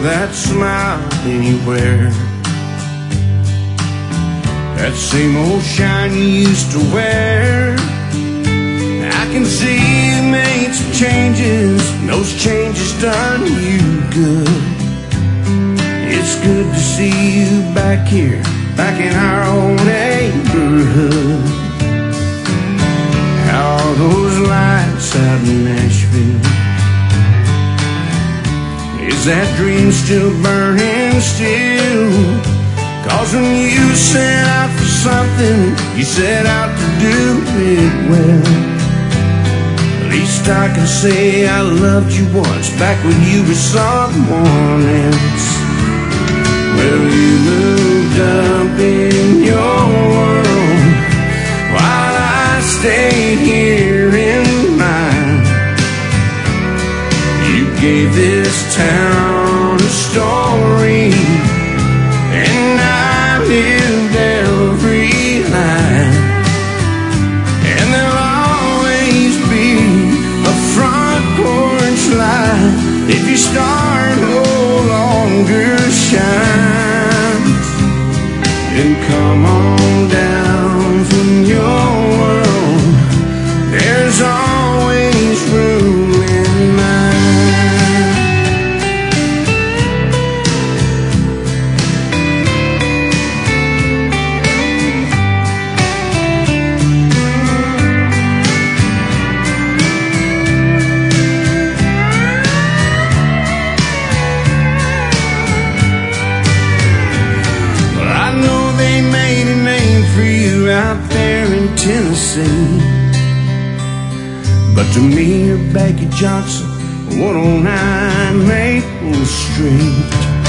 that smile anywhere. That same old shine you used to wear. I can see you made some changes, and those changes done you good. It's good to see you back here, back in our old neighborhood. How are those lights out in Nashville? Is that dream still burning still? 'Cause when you set out for something, you set out to do it well. At least I can say I loved you once, back when you were someone else. Well, you moved up in your world while I stayed here in mine. You gave this town a story, and I lived every line. And there'll always be a front porch light if your star no longer shines. Then come on down from your world, there's always room in mine. Well, I know they made a name for you out there in Tennessee, but to me you're Becky Johnson, 109 Maple Street.